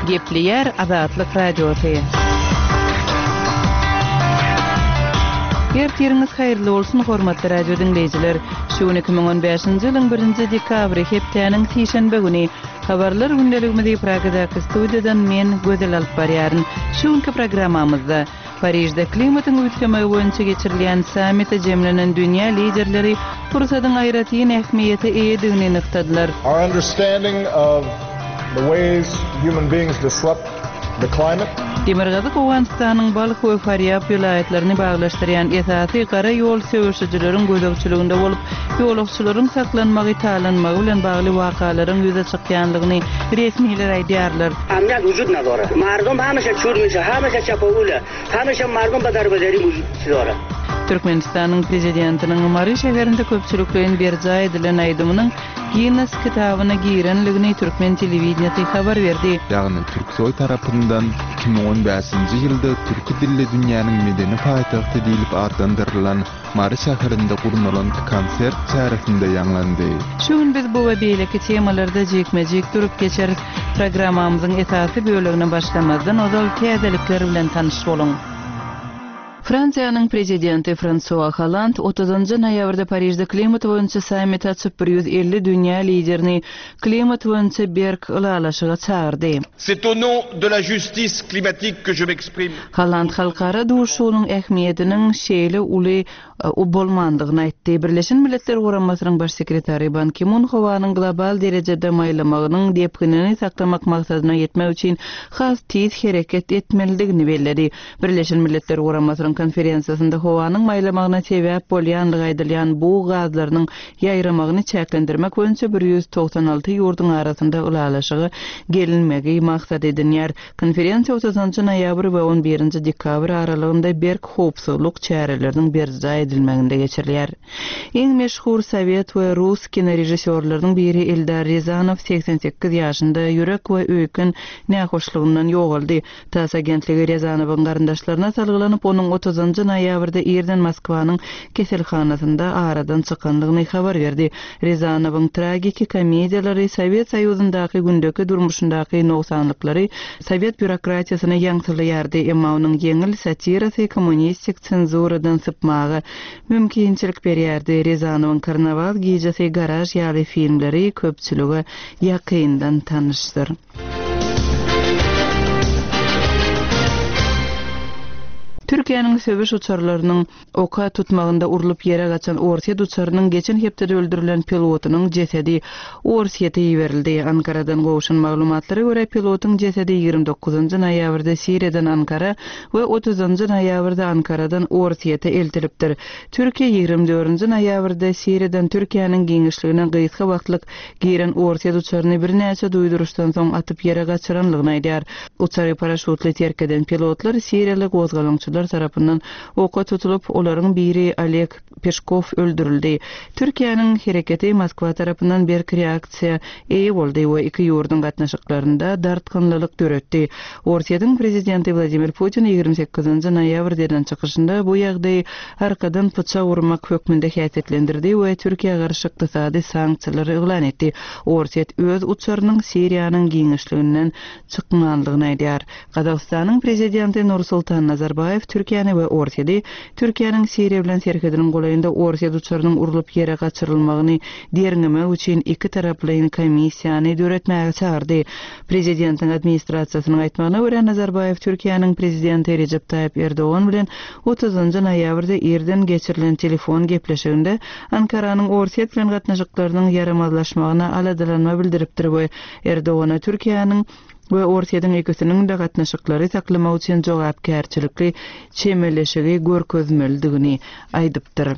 Gepleyer Azatlyk Radiosu. Ertiriniz hayırlı olsun hormatly radio dinleyijiler. Şu 2015-nji ýylyň 1-nji dekabry hepdeniň şeýşembe güni habarlar gündeligimizi Pragadaky studiýadan men Gözel alyp barýaryn. Şuňky programmamyzda Parijde klimatyň üýtgemi boýunça geçirilýän sammitde jemlenen dünýä liderleri fursatyň aýratyn ähmiýeti eýedigini nyktadylar. Our understanding of the ways human beings disrupt the climate. Demirgazyk Owganystanyň Balyk we Faryab vilayetlerini baglaşdyrýan esasy gara ýol söwüşçileriň gözegçiliginde bolup, ýolagçylaryň saklanmagy talanmagy bilen bagly wakalaryň ýüze çykýanlygyny resmiler aýdýarlar. Amniyat vücut nadara. Mardum hamisha çürmüşe, hamisha çapagula, hamisha mardum badarbadery vücut sidara. Türkmenistanyň prezidentiniň Mary şäherinde köpçüliklerin berja edilen aýdymynyň Guinness kitabyna girenligini Türkmen telewizionyny habar berdi. Ýagny Türksoy tarapyndan 2015-nji ýylda türk dilli dünýäniň medeni paýtagty diýilip adlandyrylan Mary şäherinde gurnulan konsert çäresinde ýanglandy. Şuň biz bu we beýleki temalarda jekmejek durup geçer programmamyzyň esasy bölegine başlamazdan ozal täzelikler bilen tanyş boluň. Fransiýanyň prezidenti François Hollande 30-njy noýabrda Parijde klimat boýunça sammet açyp 150 dünýä liderini klimat boýunça berk ulalaşyga çağırdy. C'est au nom de la justice climatique que je m'exprime. Hollande halkara duşunyň ähmiýetiniň şeýle uly bolmandygyny aýtdy. Birleşen Milletler Guramasynyň baş sekretary Ban Ki-moon howanyň global derejede maýlamagynyň depkinini saklamak maksadyna ýetmek üçin has tez hereket etmelidigini bellädi. Birleşen Milletler Guramasynyň konferensiýasynda howanyň maýlamagyna sebäp bolýanlygy aýdylýan bu gazlarynyň ýaýramagyny çäklendirmek boýunça 196 ýurdun arasynda ulalaşygy gelinmegi maksat edilýär. Konferensiýa 30-njy noýabr we 11-nji dekabr aralygynda berk howpsuzlyk çäreleriniň berja edilmeginde geçirilýär. Iň meşhur Sowet we Rus kinorežissörleriň biri Eldar Rязанов 88 ýaşynda ýürek we öýkün nähoşlygyndan ýogaldy. TASS agentligi Rязановyň garyndaşlaryna salgylanyp onuň 30-njy noýabrda Erden Moskwanyň keselhanasynda aradan çykanlygyny habar berdi. Rязановyň tragik komediýalary Sowet Soýuzyndaky gündäki durmuşyndaky noksanlyklary Sowet bürokratiýasyna ýaňsylýardy, emma onuň ýeňil satirasy kommunistik senzuradan sypmagy mümkinçilik berýärdi. Rязановyň Karnaval gijesi garaj ýaly filmleri köpçülüge ýakyndan tanışdyr. Türkiýanyň söwüş uçarlarynyň oka tutmagynda urulup ýere gaçan Orsiýet uçarynyň geçen hepde öldürilen pilotynyň jesedi Orsiýete ýeberildi. Ankaradan gowuşan maglumatlary görä pilotyň jesedi 29-njy noýabrda Siriýadan Ankara we 30-njy noýabrda Ankaradan Orsiýete eltilipdir. Türkiýe 24-njy noýabrda Siriýadan Türkiýanyň giňişligine gysga wagtlyk giren Orsiýet uçaryny birnäçe duýduruşdan soň atyp ýere gaçyranlygyny aýdýar. Uçary paraşutly terk eden pilotlar Siriýalik gozgalançylar tarapyndan oka tutulup olaryň biri Oleg Peskov öldürildi. Türkiýanyň hereketi Moskwa tarapyndan berk reaksiýa eýe boldy we iki ýurdun gatnaşyklarynda dartgynlylyk göretdi. Orsiýanyň prezidenti Vladimir Putin 28-njy noýabrdan çykyşynda bu ýagdaý arkadan pıçak urmak hökmünde häsiýetlendirdi we Türkiýe garşy ykdysady sanksiýalary eglan etdi. Orsiýet öz uçarynyň Siriýanyň giňişliginden çykmanlygyny aýdýar. Gazagystanyň prezidenti Nursultan Nazarbayev Türkiýany we Orsiýety Türkiýanyň Siriýa bilen serhediniň golaýynda Orsiýet uçarynyň urulup ýere gaçyrylmagyny derňemek üçin iki taraply komissiýany döretmäge çağırdy. Prezidentiň administrasiýasynyň aýtmagyna görä Nazarbayev Türkiýanyň prezidenti Recep Tayyip Erdoğan bilen 30-njy noýabrda Erden geçirilen telefon gepleşiginde Ankaranyň Orsiýet bilen gatnaşyklarynyň ýaramazlaşmagyna aladalanma bildiripdir we Erdoğana Türkiýanyň we Orsiýanyň ekosiniň de gatnaşyklary saklamak üçin jogapkärçilikli çemeleşigi görkezmelidigini aýdypdyr.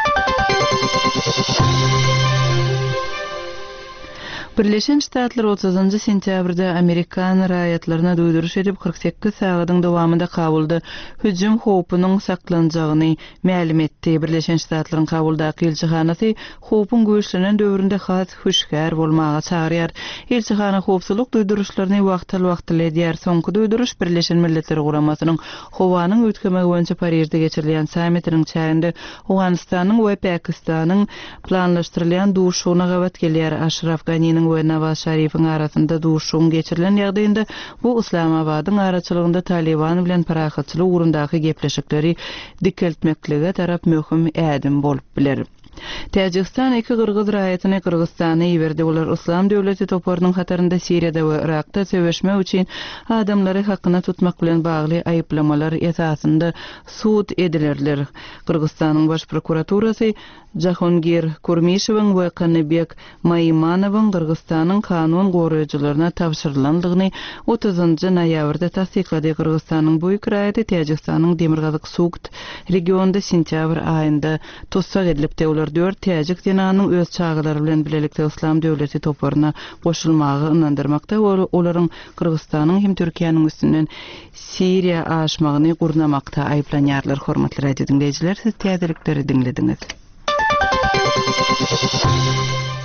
Birleşen Ştatlar 30-njy sentýabrda Amerikan raýatlaryna duýduruş edip 48 sagatyň dowamında Kabulda hüjüm howpunyň saklanjagyny ma'lum etdi. Birleşen Ştatlaryň Kabuldaky elçihanasy howpun göýüşlenen döwründe has hüşgär bolmaga çağırýar. Elçihana howpsuzlyk duýduruşlaryny wagtly edýär. Soňky duýduruş Birleşen Milletler Guramasynyň howanyň ötkemegi boýunça Parijde geçirilýän sammitiniň çäginde Owganystanyň we Pakistanyň planlaşdyrylýan duşugyna gawat gelýär. Ashraf Ghani'niň we Nawaz Şerif'in arasında duşun geçirilen ýagdaýynda bu Islamabadyň araçylygynda Taliban bilen parahatçylyk ugrundaky gepleşikleri dikeltmeklige tarap möhüm ädim bolup biler. Täjikistan iki Kırgız raýatyny Kırgızstana iberdi. Olar Islam döwleti toparynyň hatarynda Siriýada we Irakda söwüşme üçin adamlary hakyna tutmak bilen bagly aýyplamalar esasynda suud edilerler. Kırgızstanyň baş prokuraturasy Jahongir Kurmishewiň we Kanybek Maýmanowyň Kırgızstanyň kanun goraýjylaryna tapşyrylandygyny 30-njy noýabrda tasdiklady. Kırgızstanyň bu iki raýaty Täjikistanyň Demirgazyk suud regionunda sentýabr aýynda tossak edilip 4 täjik dinanyň öz çağlary bilen bilelikde Islam döwleti toparyna goşulmagy ynandyrmakda. Olaryň Kırgızstanyň hem Türkiýanyň üstünden Siriýa aşmagyny gurnamakda aýplanýarlar. Hormatly radio dinleýijiler, siz täzelikleri dinlediňiz.